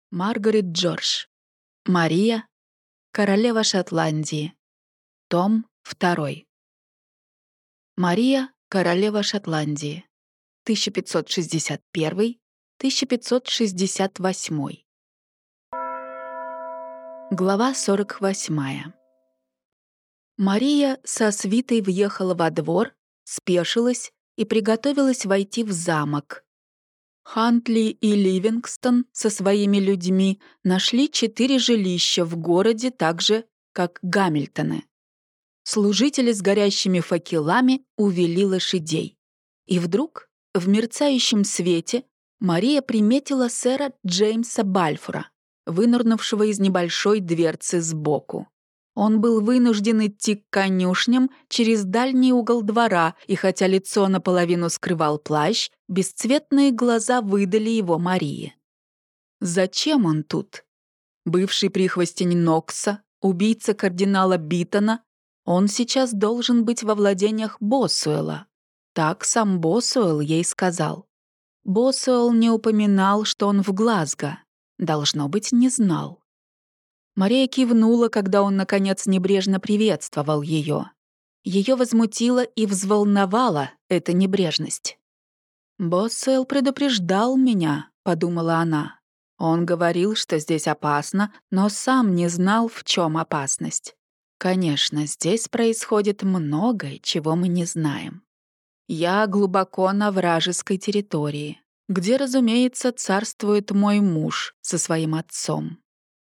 Маргарет Джордж. Мария, королева Шотландии. Том 2. Мария, королева Шотландии. 1561-1568. Глава 48. Мария со свитой въехала во двор, спешилась и приготовилась войти в замок. Хантли и Ливингстон со своими людьми нашли 4 жилища в городе, так же, как Гамильтоны. Служители с горящими факелами увели лошадей. И вдруг, в мерцающем свете, Мария приметила сэра Джеймса Бальфура, вынырнувшего из небольшой дверцы сбоку. Он был вынужден идти к конюшням через дальний угол двора, и хотя лицо наполовину скрывал плащ, бесцветные глаза выдали его Марии. Зачем он тут? Бывший прихвостень Нокса, убийца кардинала Биттона, он сейчас должен быть во владениях Боссуэлла. Так сам Боссуэлл ей сказал. Боссуэлл не упоминал, что он в Глазго. Должно быть, не знал. Мария кивнула, когда он, наконец, небрежно приветствовал ее. Ее возмутила и взволновала эта небрежность. «Боссуэлл предупреждал меня», — подумала она. Он говорил, что здесь опасно, но сам не знал, в чем опасность. Конечно, здесь происходит многое, чего мы не знаем. Я глубоко на вражеской территории, где, разумеется, царствует мой муж со своим отцом.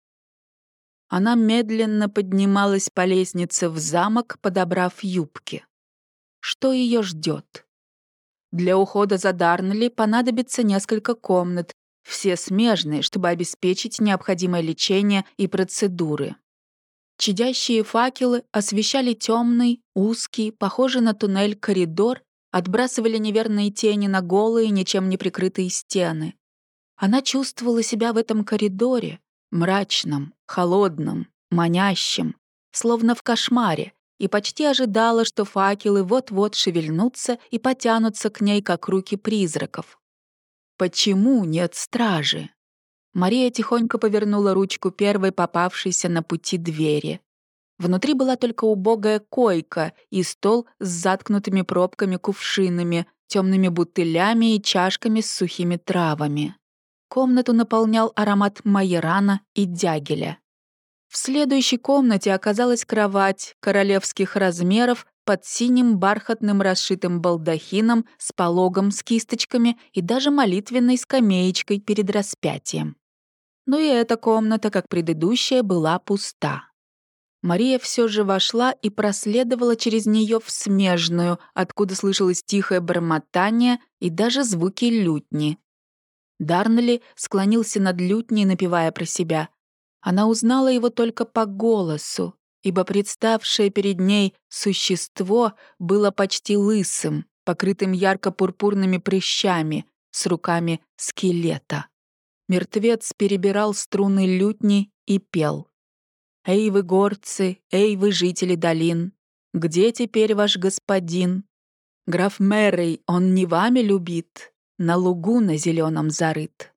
Она медленно поднималась по лестнице в замок, подобрав юбки. Что ее ждет? Для ухода за Дарнли понадобится несколько комнат, все смежные, чтобы обеспечить необходимое лечение и процедуры. Чадящие факелы освещали темный, узкий, похожий на туннель коридор, отбрасывали неверные тени на голые, ничем не прикрытые стены. Она чувствовала себя в этом коридоре, мрачном, холодном, манящем, словно в кошмаре, и почти ожидала, что факелы вот-вот шевельнутся и потянутся к ней, как руки призраков. Почему нет стражи? Мария тихонько повернула ручку первой попавшейся на пути двери. Внутри была только убогая койка и стол с заткнутыми пробками-кувшинами, темными бутылями и чашками с сухими травами. Комнату наполнял аромат майорана и дягеля. В следующей комнате оказалась кровать королевских размеров под синим бархатным расшитым балдахином с пологом с кисточками и даже молитвенной скамеечкой перед распятием. Но и эта комната, как предыдущая, была пуста. Мария все же вошла и проследовала через нее в смежную, откуда слышалось тихое бормотание и даже звуки лютни. Дарнли склонился над лютней, напевая про себя. Она узнала его только по голосу, ибо представшее перед ней существо было почти лысым, покрытым ярко-пурпурными прыщами, с руками скелета. Мертвец перебирал струны лютни и пел. «Эй вы, горцы, эй вы, жители долин, где теперь ваш господин? Граф Мэррей, он не вами любит, на лугу на зеленом зарыт».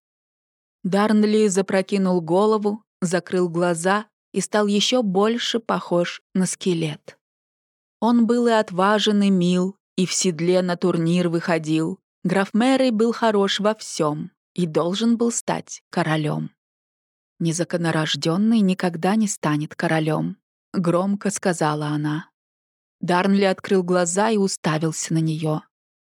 Дарнли запрокинул голову, закрыл глаза и стал еще больше похож на скелет. Он был и отважен, и мил, и в седле на турнир выходил. Граф Мэррей был хорош во всем и должен был стать королем. «Незаконнорожденный никогда не станет королем», — громко сказала она. Дарнли открыл глаза и уставился на нее.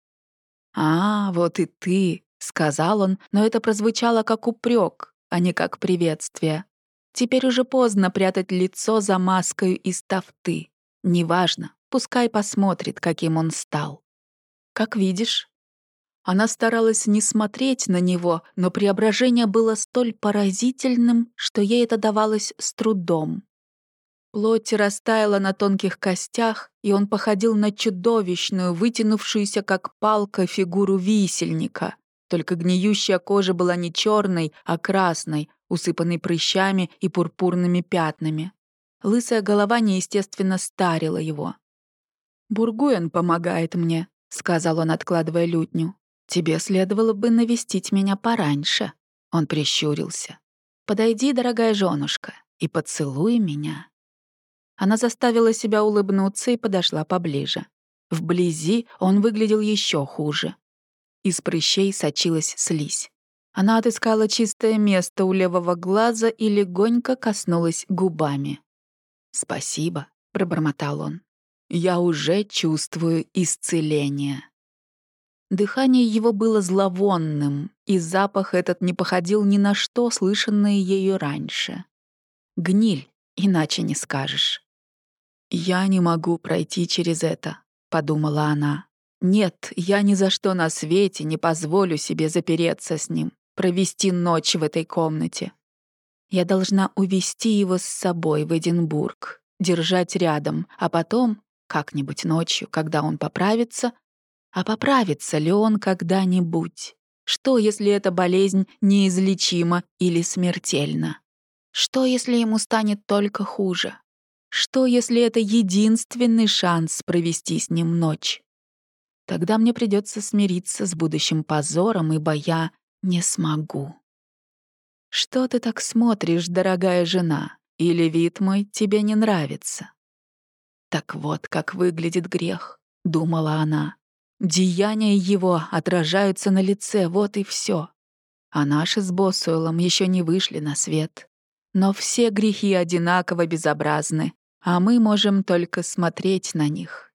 «А, вот и ты», — сказал он, но это прозвучало как упрек, а не как приветствие. Теперь уже поздно прятать лицо за маской из тафты. Неважно, пускай посмотрит, каким он стал. «Как видишь». Она старалась не смотреть на него, но преображение было столь поразительным, что ей это давалось с трудом. Плоть растаяла на тонких костях, и он походил на чудовищную, вытянувшуюся как палка фигуру висельника. Только гниющая кожа была не черной, а красной, усыпанной прыщами и пурпурными пятнами. Лысая голова неестественно старила его. «Бургуэн помогает мне», — сказал он, откладывая лютню. «Тебе следовало бы навестить меня пораньше». Он прищурился. Подойди, дорогая женушка, и поцелуй меня». Она заставила себя улыбнуться и подошла поближе. Вблизи он выглядел еще хуже. Из прыщей сочилась слизь. Она отыскала чистое место у левого глаза и легонько коснулась губами. «Спасибо», — пробормотал он. «Я уже чувствую исцеление». Дыхание его было зловонным, и запах этот не походил ни на что, слышанное ею раньше. Гниль, иначе не скажешь. «Я не могу пройти через это», — подумала она. «Нет, я ни за что на свете не позволю себе запереться с ним, провести ночь в этой комнате. Я должна увести его с собой в Эдинбург, держать рядом, а потом, как-нибудь ночью, когда он поправится. А поправится ли он когда-нибудь? Что, если эта болезнь неизлечима или смертельна? Что, если ему станет только хуже? Что, если это единственный шанс провести с ним ночь? Тогда мне придется смириться с будущим позором, ибо я не смогу. «Что ты так смотришь, дорогая жена? Или вид мой тебе не нравится?» «Так вот, как выглядит грех», — думала она. «Деяния его отражаются на лице, вот и все. А наши с Босуэлом еще не вышли на свет. Но все грехи одинаково безобразны, а мы можем только смотреть на них.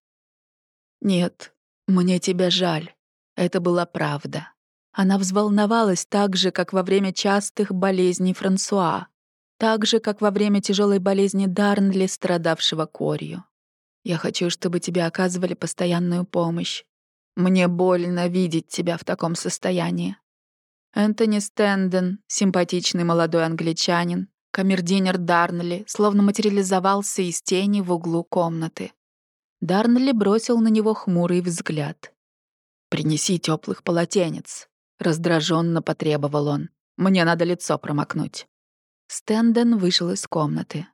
Нет, мне тебя жаль. Это была правда». Она взволновалась так же, как во время частых болезней Франсуа, так же, как во время тяжелой болезни Дарнли, страдавшего корью. «Я хочу, чтобы тебе оказывали постоянную помощь. Мне больно видеть тебя в таком состоянии». Энтони Стэндон, симпатичный молодой англичанин, камердинер Дарнли, словно материализовался из тени в углу комнаты. Дарнли бросил на него хмурый взгляд. «Принеси теплых полотенец», — раздраженно потребовал он. «Мне надо лицо промокнуть». Стэндон вышел из комнаты.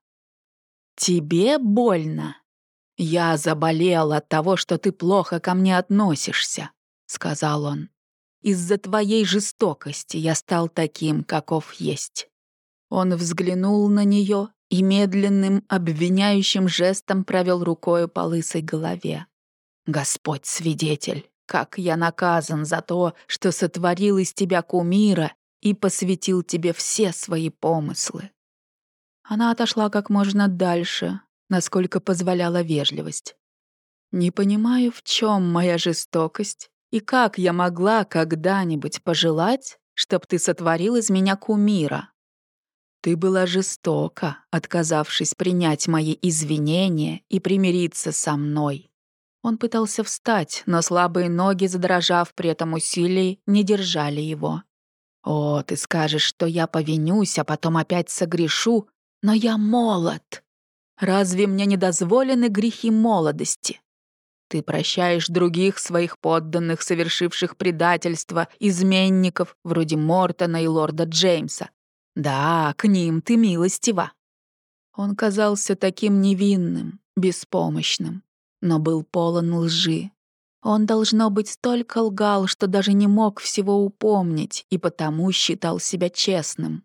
«Тебе больно? Я заболел от того, что ты плохо ко мне относишься», — сказал он. «Из-за твоей жестокости я стал таким, каков есть». Он взглянул на нее и медленным, обвиняющим жестом провел рукой по лысой голове. «Господь свидетель, как я наказан за то, что сотворил из тебя кумира и посвятил тебе все свои помыслы». Она отошла как можно дальше, насколько позволяла вежливость. «Не понимаю, в чем моя жестокость и как я могла когда-нибудь пожелать, чтоб ты сотворил из меня кумира. Ты была жестока, отказавшись принять мои извинения и примириться со мной». Он пытался встать, но слабые ноги, задрожав при этом усилии, не держали его. «О, ты скажешь, что я повинюсь, а потом опять согрешу, но я молод. Разве мне не дозволены грехи молодости? Ты прощаешь других своих подданных, совершивших предательство, изменников, вроде Мортона и лорда Джеймса. Да, к ним ты милостива». Он казался таким невинным, беспомощным, но был полон лжи. Он, должно быть, столько лгал, что даже не мог всего упомнить и потому считал себя честным.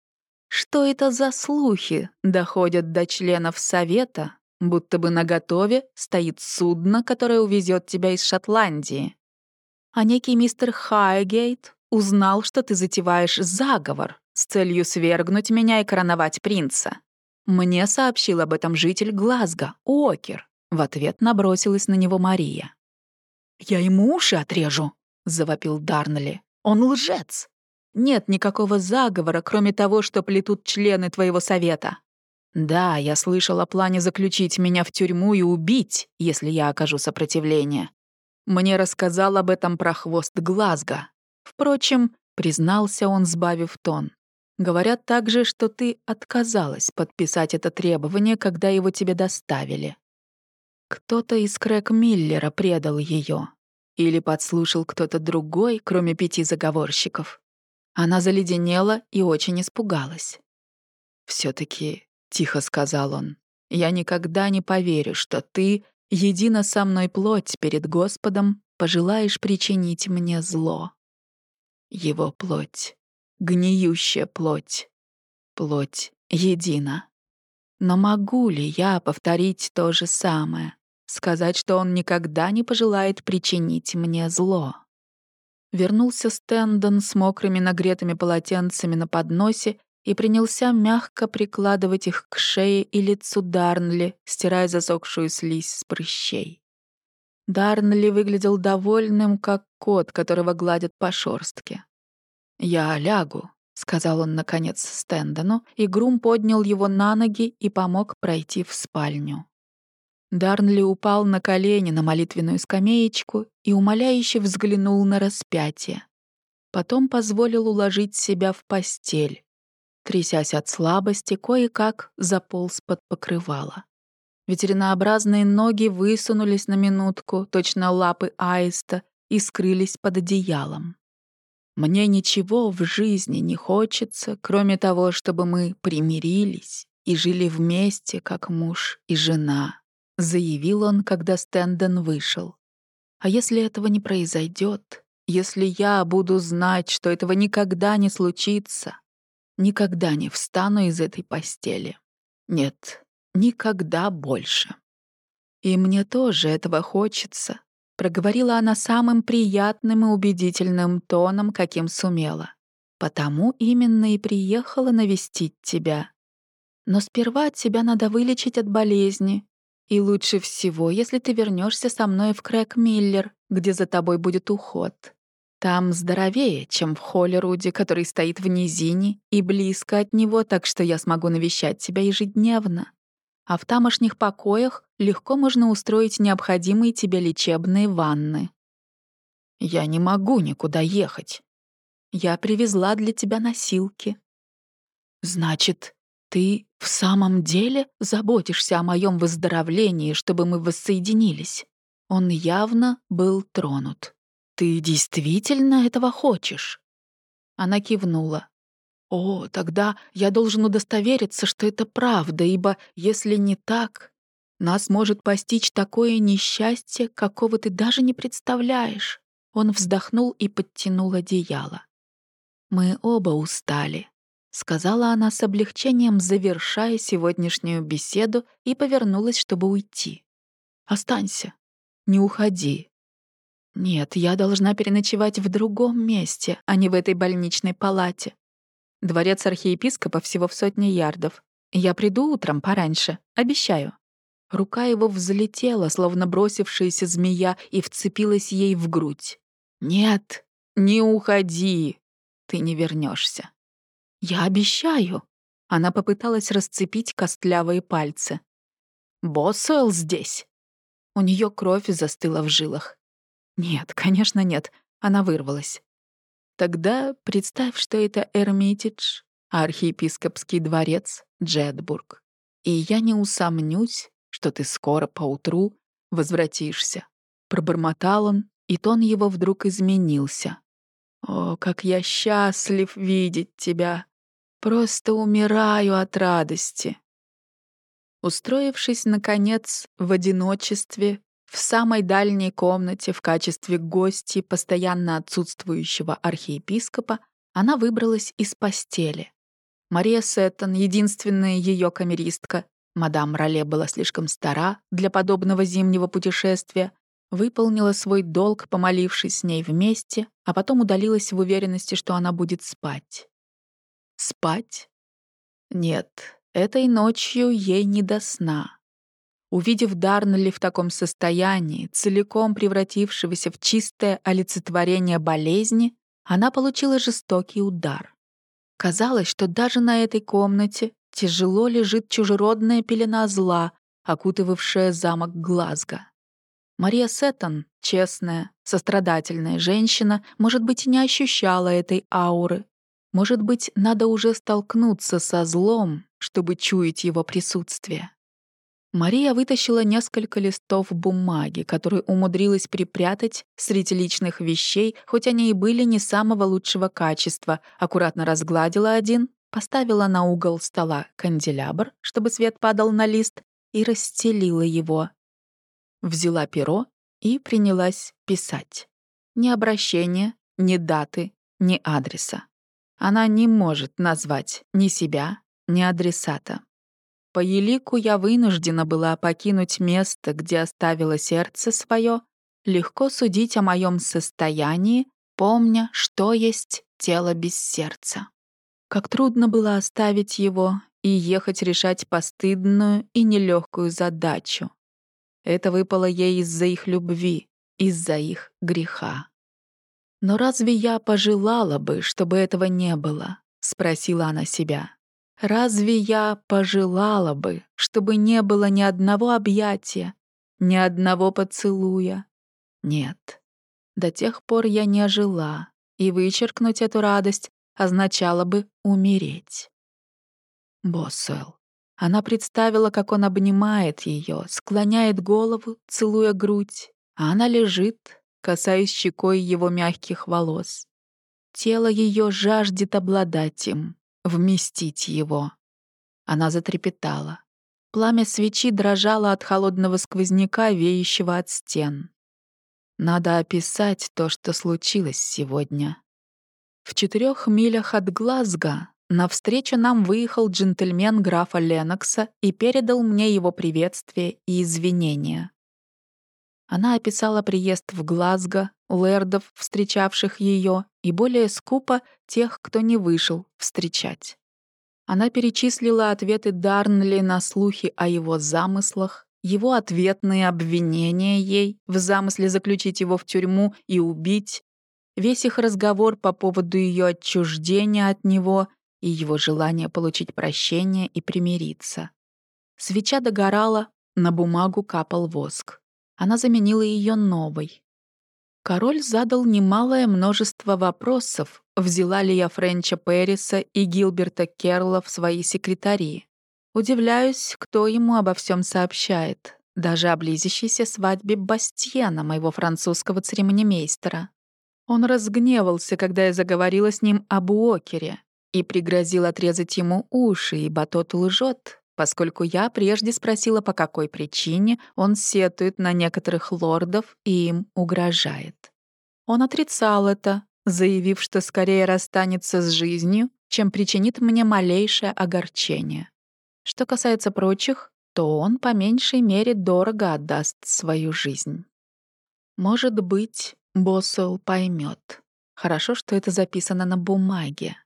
Что это за слухи доходят до членов Совета, будто бы наготове стоит судно, которое увезет тебя из Шотландии? А некий мистер Хайгейт узнал, что ты затеваешь заговор с целью свергнуть меня и короновать принца. Мне сообщил об этом житель Глазго, Уокер. В ответ набросилась на него Мария. «Я ему уши отрежу», — завопил Дарнли. «Он лжец. Нет никакого заговора, кроме того, что плетут члены твоего совета. Да, я слышал о плане заключить меня в тюрьму и убить, если я окажу сопротивление. Мне рассказал об этом прохвост Глазго. Впрочем, признался он, сбавив тон. Говорят также, что ты отказалась подписать это требование, когда его тебе доставили. Кто-то из Крэг-Миллера предал ее. Или подслушал кто-то другой, кроме 5 заговорщиков. Она заледенела и очень испугалась. «Все-таки», — тихо сказал он, — «я никогда не поверю, что ты, едина со мной плоть перед Господом, пожелаешь причинить мне зло». Его плоть, гниющая плоть. плоть едина. Но могу ли я повторить то же самое? Сказать, что он никогда не пожелает причинить мне зло? Вернулся Стэндон с мокрыми нагретыми полотенцами на подносе и принялся мягко прикладывать их к шее и лицу Дарнли, стирая засохшую слизь с прыщей. Дарнли выглядел довольным, как кот, которого гладят по шорстке. «Я лягу», — сказал он, наконец, Стэндону, и Грум поднял его на ноги и помог пройти в спальню. Дарнли упал на колени на молитвенную скамеечку и умоляюще взглянул на распятие. Потом позволил уложить себя в постель. Трясясь от слабости, кое-как заполз под покрывало. Ветеринообразные ноги высунулись на минутку, точно лапы аиста, и скрылись под одеялом. «Мне ничего в жизни не хочется, кроме того, чтобы мы примирились и жили вместе, как муж и жена», — заявил он, когда Стэндон вышел. «А если этого не произойдет, если я буду знать, что этого никогда не случится, никогда не встану из этой постели. Нет, никогда больше». «И мне тоже этого хочется», — проговорила она самым приятным и убедительным тоном, каким сумела. «Потому именно и приехала навестить тебя. Но сперва тебя надо вылечить от болезни. И лучше всего, если ты вернешься со мной в Крэк-Миллер, где за тобой будет уход. Там здоровее, чем в Холлеруде, который стоит в низине, и близко от него, так что я смогу навещать тебя ежедневно. А в тамошних покоях легко можно устроить необходимые тебе лечебные ванны. Я не могу никуда ехать. Я привезла для тебя носилки. Значит, ты в самом деле заботишься о моем выздоровлении, чтобы мы воссоединились? Он явно был тронут. Ты действительно этого хочешь? Она кивнула. «О, тогда я должен удостовериться, что это правда, ибо если не так, нас может постичь такое несчастье, какого ты даже не представляешь». Он вздохнул и подтянул одеяло. «Мы оба устали», — сказала она с облегчением, завершая сегодняшнюю беседу, и повернулась, чтобы уйти. «Останься, не уходи». «Нет, я должна переночевать в другом месте, а не в этой больничной палате. Дворец архиепископа всего в 100 ярдов. Я приду утром пораньше, обещаю». Рука его взлетела, словно бросившаяся змея, и вцепилась ей в грудь. «Нет, не уходи. Ты не вернешься. «Я обещаю». Она попыталась расцепить костлявые пальцы. «Боссуэлл здесь?» У нее кровь застыла в жилах. «Нет, конечно, нет». Она вырвалась. «Тогда представь, что это Эрмитидж, а архиепископский дворец — Джетбург. И я не усомнюсь, что ты скоро поутру возвратишься». Пробормотал он, и тон его вдруг изменился. «О, как я счастлив видеть тебя! Просто умираю от радости». Устроившись, наконец, в одиночестве, в самой дальней комнате в качестве гостьи постоянно отсутствующего архиепископа, она выбралась из постели. Мария Сеттон, единственная ее камеристка, мадам Роле была слишком стара для подобного зимнего путешествия, выполнила свой долг, помолившись с ней вместе, а потом удалилась в уверенности, что она будет спать. Спать? Нет, этой ночью ей не до сна. Увидев Дарнли в таком состоянии, целиком превратившегося в чистое олицетворение болезни, она получила жестокий удар. Казалось, что даже на этой комнате тяжело лежит чужеродная пелена зла, окутывавшая замок Глазго. Мария Сеттон, честная, сострадательная женщина, может быть, и не ощущала этой ауры. Может быть, надо уже столкнуться со злом, чтобы чуять его присутствие. Мария вытащила несколько листов бумаги, которые умудрилась припрятать среди личных вещей, хоть они и были не самого лучшего качества, аккуратно разгладила один, поставила на угол стола канделябр, чтобы свет падал на лист, и расстелила его. Взяла перо и принялась писать. Ни обращения, ни даты, ни адреса. Она не может назвать ни себя, ни адресата. По елику я вынуждена была покинуть место, где оставила сердце свое, легко судить о моем состоянии, помня, что есть тело без сердца. Как трудно было оставить его и ехать решать постыдную и нелегкую задачу. Это выпало ей из-за их любви, из-за их греха. «Но разве я пожелала бы, чтобы этого не было?» — спросила она себя. «Разве я пожелала бы, чтобы не было ни одного объятия, ни одного поцелуя? Нет. До тех пор я не жила, и вычеркнуть эту радость означало бы умереть». Босуэлл. Она представила, как он обнимает ее, склоняет голову, целуя грудь, а она лежит, касаясь щекой его мягких волос. Тело ее жаждет обладать им, вместить его. Она затрепетала. Пламя свечи дрожало от холодного сквозняка, веющего от стен. Надо описать то, что случилось сегодня. В 4 милях от Глазго навстречу нам выехал джентльмен графа Леннокса и передал мне его приветствие и извинения. Она описала приезд в Глазго, лэрдов, встречавших ее, и более скупо тех, кто не вышел встречать. Она перечислила ответы Дарнли на слухи о его замыслах, его ответные обвинения ей в замысле заключить его в тюрьму и убить, весь их разговор по поводу ее отчуждения от него и его желания получить прощение и примириться. Свеча догорала, на бумагу капал воск. Она заменила ее новой. Король задал немалое множество вопросов, взяла ли я Френча Пэриса и Гилберта Керла в свои секретари. Удивляюсь, кто ему обо всем сообщает, даже о близящейся свадьбе Бастьена, моего французского церемонимейстера. Он разгневался, когда я заговорила с ним об Уокере, и пригрозил отрезать ему уши, ибо тот лжет, поскольку я прежде спросила, по какой причине он сетует на некоторых лордов и им угрожает. Он отрицал это, заявив, что скорее расстанется с жизнью, чем причинит мне малейшее огорчение. Что касается прочих, то он по меньшей мере дорого отдаст свою жизнь. Может быть, Босуэлл поймет. Хорошо, что это записано на бумаге.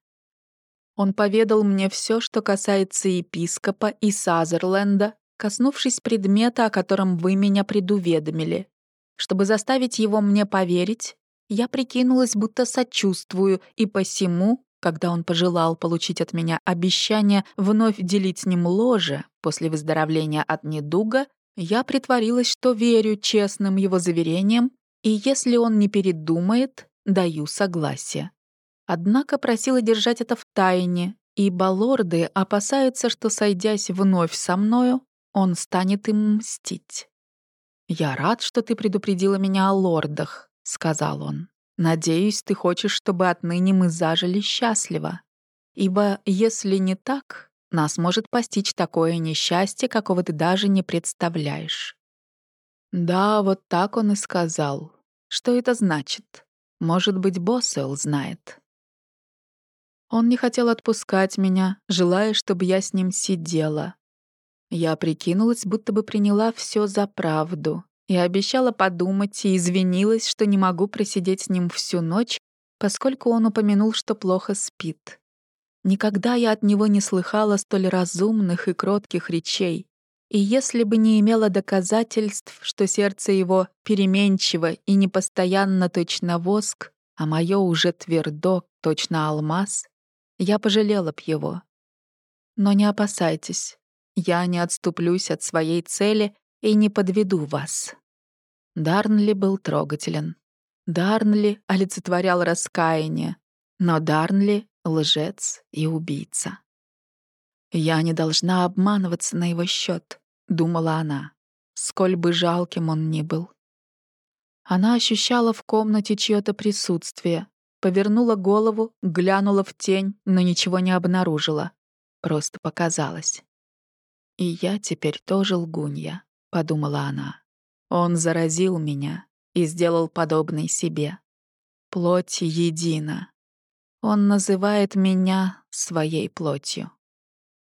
Он поведал мне все, что касается епископа и Сазерленда, коснувшись предмета, о котором вы меня предуведомили. Чтобы заставить его мне поверить, я прикинулась, будто сочувствую, и посему, когда он пожелал получить от меня обещание вновь делить с ним ложе после выздоровления от недуга, я притворилась, что верю честным его заверениям, и если он не передумает, даю согласие. Однако просила держать это в тайне, ибо лорды опасаются, что, сойдясь вновь со мною, он станет им мстить. «Я рад, что ты предупредила меня о лордах», — сказал он. «Надеюсь, ты хочешь, чтобы отныне мы зажили счастливо. Ибо если не так, нас может постичь такое несчастье, какого ты даже не представляешь». Да, вот так он и сказал. Что это значит? Может быть, Босуэлл знает. Он не хотел отпускать меня, желая, чтобы я с ним сидела. Я прикинулась, будто бы приняла все за правду, и обещала подумать, и извинилась, что не могу просидеть с ним всю ночь, поскольку он упомянул, что плохо спит. Никогда я от него не слыхала столь разумных и кротких речей, и если бы не имела доказательств, что сердце его переменчиво и непостоянно точно воск, а мое уже твердо, точно алмаз, я пожалела б его. Но не опасайтесь, я не отступлюсь от своей цели и не подведу вас. Дарнли был трогателен. Дарнли олицетворял раскаяние, но Дарнли — лжец и убийца. «Я не должна обманываться на его счет», — думала она, сколь бы жалким он ни был. Она ощущала в комнате чьё-то присутствие, повернула голову, глянула в тень, но ничего не обнаружила. Просто показалось. «И я теперь тоже лгунья», — подумала она. «Он заразил меня и сделал подобной себе. Плоть едина. Он называет меня своей плотью».